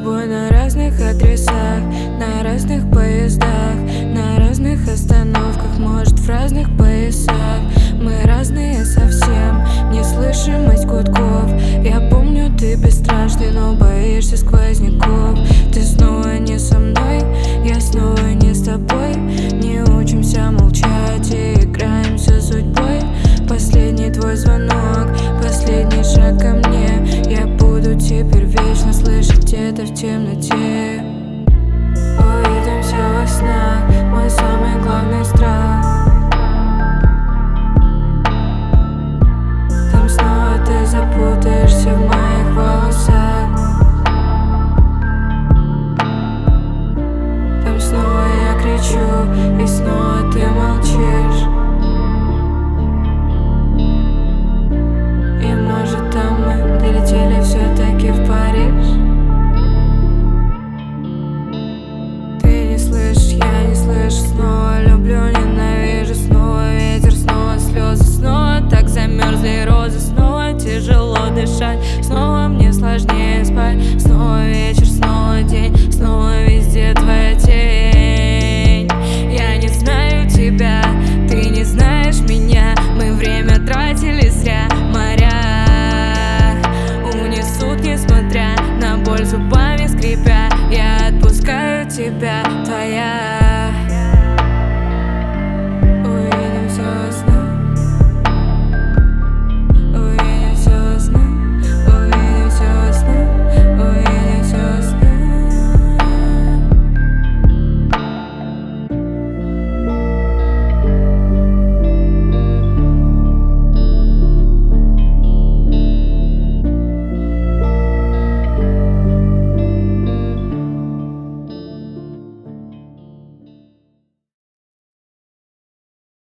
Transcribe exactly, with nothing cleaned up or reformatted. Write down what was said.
тобой на разных адресах, на разных поездах, на разных остановках, может в разных поясах. Мы разные совсем, неслышимость гудков. Я помню, ты бесстрашный, но боишься сквозняков. Ты снова не со мной, я снова не с тобой. Не учимся молчать и играемся судьбой. Последний твой звонок, последний шаг ко мне. Я буду теперь вечно слышать это в темноте. Увидимся во снах, мой самый главный страх. Там снова ты запутаешься в моих волосах. Там снова я кричу, и снова ты молчишь. И может там мы долетели все-таки в Париж. Ты не слышишь, я не слышу. Снова люблю, ненавижу. Снова ветер, снова слезы. Снова так замерзли розы. Снова тяжело дышать. Снова мне сложнее спать. Снова вечер, снова день. Снова везде твоя тень. Я не знаю тебя, ты не знаешь меня. Мы время тратили зря. Моря унесут, несмотря на боль, зубами скрипя. Я отпускаю тебя, твоя